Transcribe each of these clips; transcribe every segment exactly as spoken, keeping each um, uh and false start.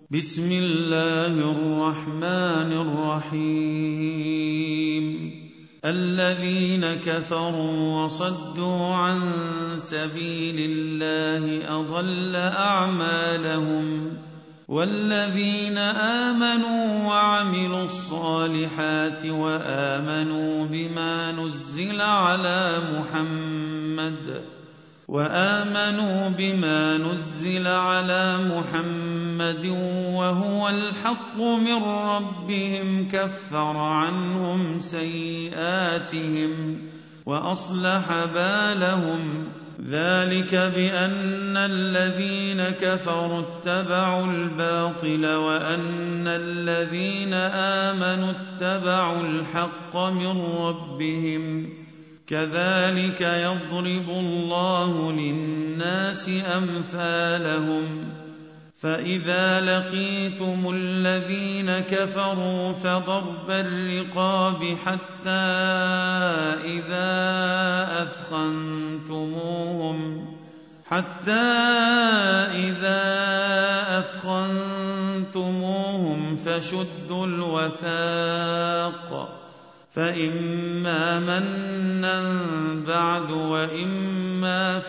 بسم الله الرحمن الرحيم الذين كفروا وصدوا عن سبيل الله أضل أعمالهم والذين آمنوا وعملوا الصالحات وآمنوا بما نزل على محمد وآمنوا بما نزل على محمد وهو الحق من ربهم كفر عنهم سيئاتهم وأصلح بالهم ذلك بأن الذين كفروا اتبعوا الباطل وأن الذين آمنوا اتبعوا الحق من ربهم كذلك يضرب الله للناس أمثالهم فإذا لقيتم الذين كفروا فضرب الرقاب حتى إذا أثخنتموهم حتى إذا أثخنتموهم فشدوا الوثاق فإما منا بعد وإما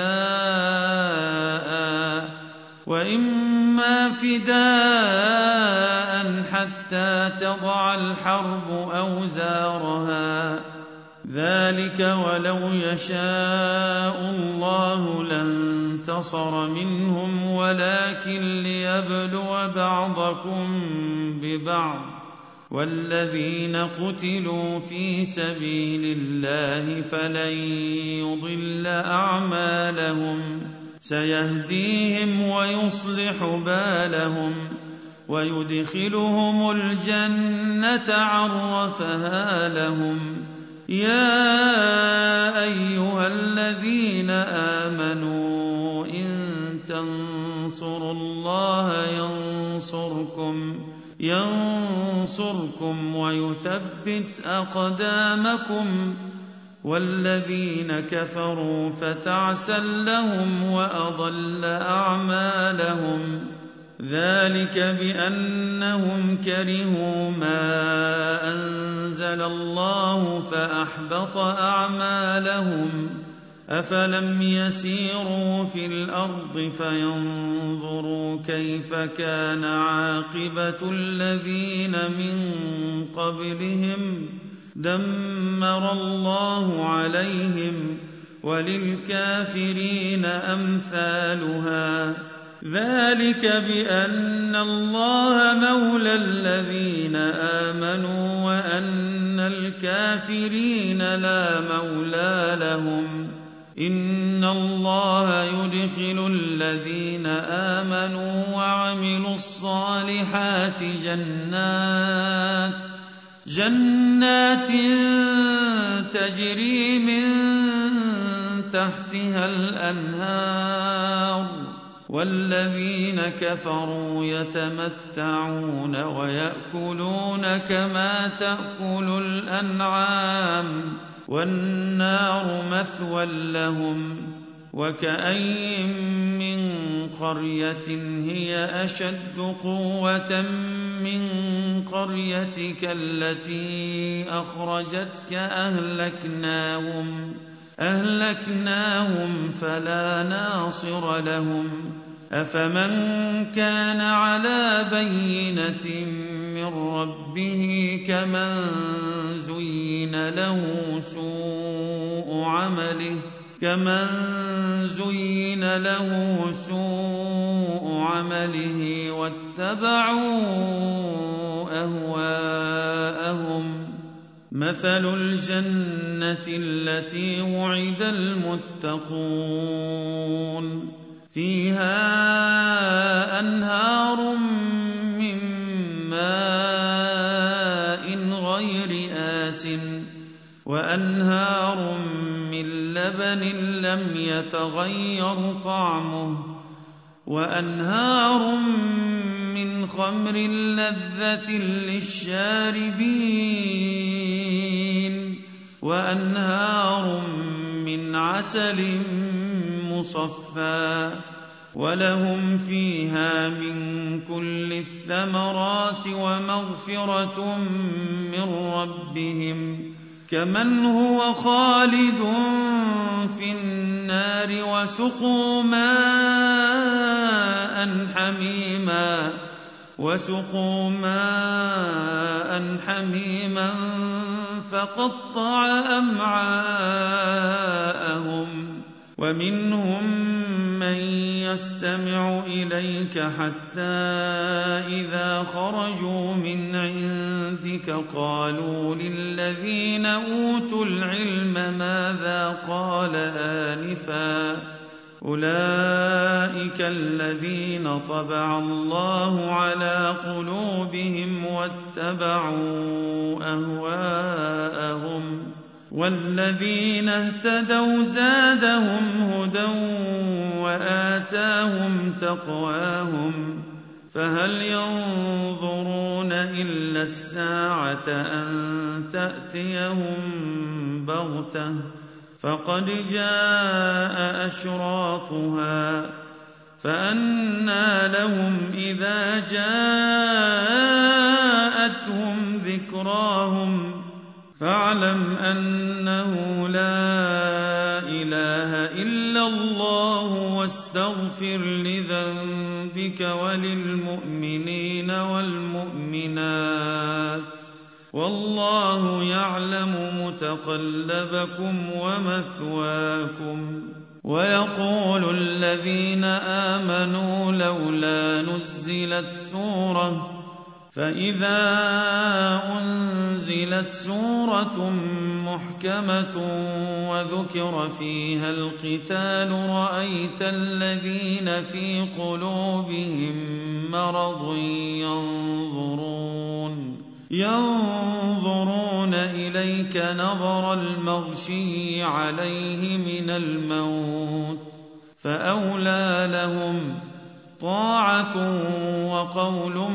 فداء وإما فداء حتى تضع الحرب أوزارها ذلك ولو يشاء الله لانتصر منهم ولكن ليبلو بعضكم ببعض والذين قتلوا في سبيل الله فلن يضل أعمالهم سيهديهم ويصلح بالهم ويدخلهم الجنة عرفها لهم يا أيها الذين آمنوا إن تنصروا الله ينصركم ينصركم ويثبت أقدامكم والذين كفروا فتعسا لهم وأضل أعمالهم ذلك بأنهم كرهوا ما أنزل الله فأحبط أعمالهم أفلم يسيروا في الأرض فينظروا كيف كان عاقبة الذين من قبلهم دمر الله عليهم وللكافرين أمثالها ذلك بأن الله مولى الذين آمنوا وأن الكافرين لا مولى لهم إن الله يدخل الذين آمنوا وعملوا الصالحات جنات جنات تجري من تحتها الأنهار والذين كفروا يتمتعون ويأكلون كما تأكل الأنعام والنار مثوى لهم وكأين من قرية هي أشد قوة من قريتك التي أخرجتك أهلكناهم أهلكناهم فلا ناصر لهم أفمن كان على بينة من ربه كمن زين له سوء عمله كمن زين له سوء عمله واتبعوا أهواءهم مثل الجنة التي وعد المتقون فيها أنهار من ماء غير آسٍ وأنهار من لبن لم يتغير طعمه وأنهار من خمر لذة للشاربين وأنهار من عسل مصفى ولهم فيها من كل الثمرات ومغفرة من ربهم كمن هو خالد في النار وسقوا ماء حميما وسقوا ماء حميما فقطع أمعاءهم ومنهم من يستمع إليك حتى إذا خرجوا من عندك قالوا للذين أوتوا العلم ماذا قال آنفا أولئك الذين طبع الله على قلوبهم واتبعوا أهواءهم والذين اهتدوا زادهم هدى وآتاهم تقواهم فهل ينظرون إلا الساعة أن تأتيهم بغتة فقد جاء أشراطها فأنى لهم إذا جاءتهم ذكراهم فاعلم أنه لا إله إلا الله واستغفر لذنبك وللمؤمنين والمؤمنات والله يعلم متقلبكم ومثواكم ويقول الذين آمنوا لولا نزلت سورة فإذا أنزلت سورة محكمة وذكر فيها القتال رأيت الذين في قلوبهم مرض ينظرون ينظرون إليك نظر المغشي عليه من الموت فأولى لهم طاعة وقول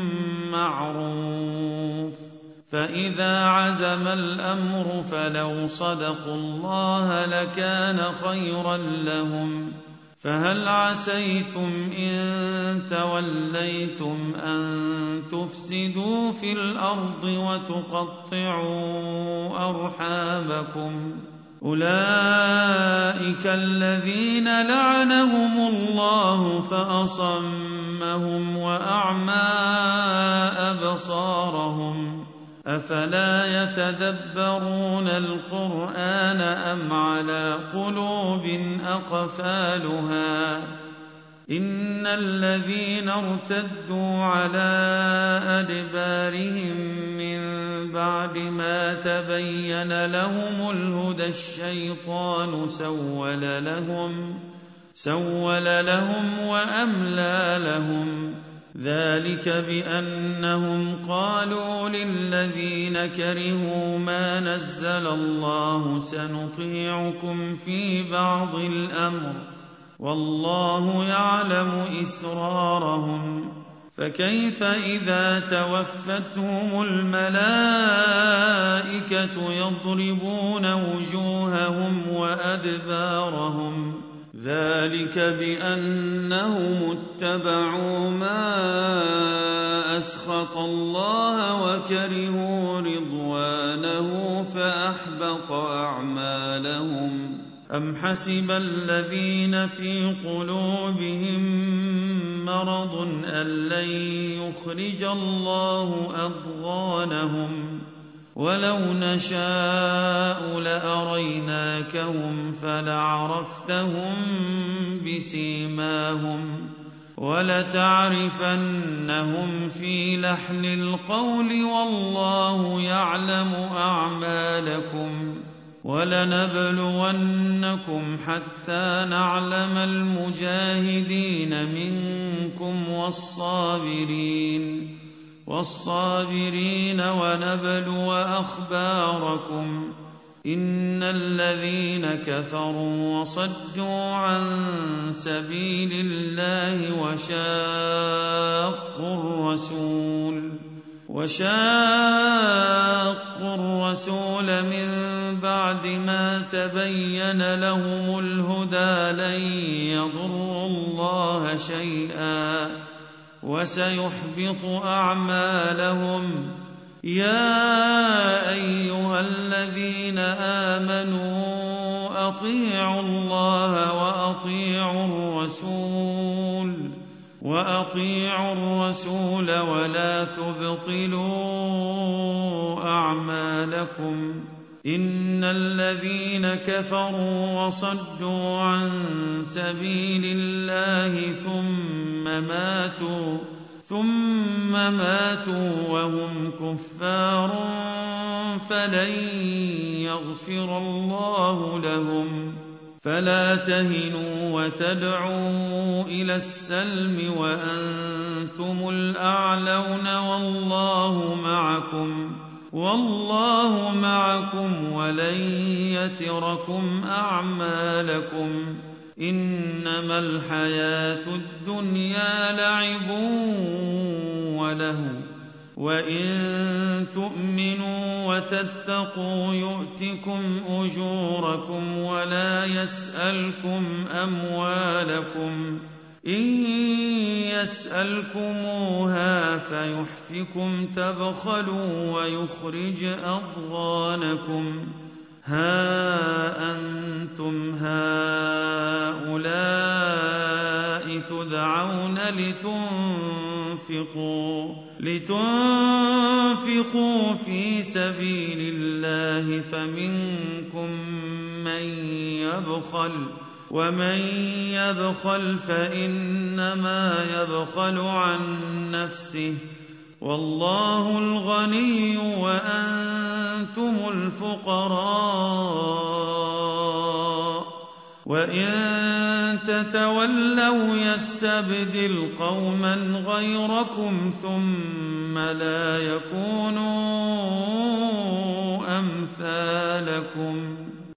معروف فإذا عزم الأمر فلو صدقوا الله لكان خيرا لهم فهل عسيتم إن توليتم أن تفسدوا في الأرض وتقطعوا أرحامكم أولئك الذين لعنهم الله فأصمهم وأعمى أبصارهم أفلا يتدبرون القرآن أم على قلوب أقفالها إن الذين ارتدوا على أدبارهم من بعد ما تبين لهم الهدى الشيطان سول لهم سول لهم وأملى لهم ذلك بأنهم قالوا للذين كرهوا ما نزل الله سنطيعكم في بعض الأمر والله يعلم إسرارهم فكيف إذا توفتهم الملائكة يضربون وجوههم وأدبارهم ذلك بأنهم اتبعوا ما أسخط الله وكرهوا رضوانه فأحبط أعمالهم أم حسب الذين في قلوبهم مرض أن لن يخرج الله أضغانهم ولو نشاء لأريناكهم فلعرفتهم بسيماهم ولتعرفنهم في لحن القول والله يعلم أعمالكم ولنبلونكم حتى نعلم المجاهدين منكم والصابرين والصابرين ونبلو أخباركم إن الذين كفروا وصدوا عن سبيل الله وشاقوا الرسول وشاقوا الرسول من بعد ما تبين لهم الهدى لن يضروا الله الله شيئا وسيحبط أعمالهم. يا أيها الذين آمنوا أطيعوا الله وأطيعوا الرسول وأطيعوا الرسول ولا تبطلوا أعمالكم. إن الذين كفروا وصدوا عن سبيل الله ثم ماتوا ثم ماتوا وهم كفار فلن يغفر الله لهم. فلا تهنوا وتدعوا إلى السلم وأنتم الأعلون والله معكم والله معكم ولن يتركم أعمالكم. إنما الحياة الدنيا لعب وله وإن تؤمنوا وتتقوا يؤتكم أجوركم ولا يسألكم أموالكم. إن يسألكموها فيحفكم تبخلوا ويخرج أضغانكم. ها أنتم هؤلاء تدعون لتنفقوا لتنفقوا في سبيل الله فمنكم من يبخل ومن يبخل فإنما يبخل عن نفسه والله الغني وأنتم الفقراء. وإن تتولوا يستبدل قوما غيركم ثم لا يكونوا أمثالكم.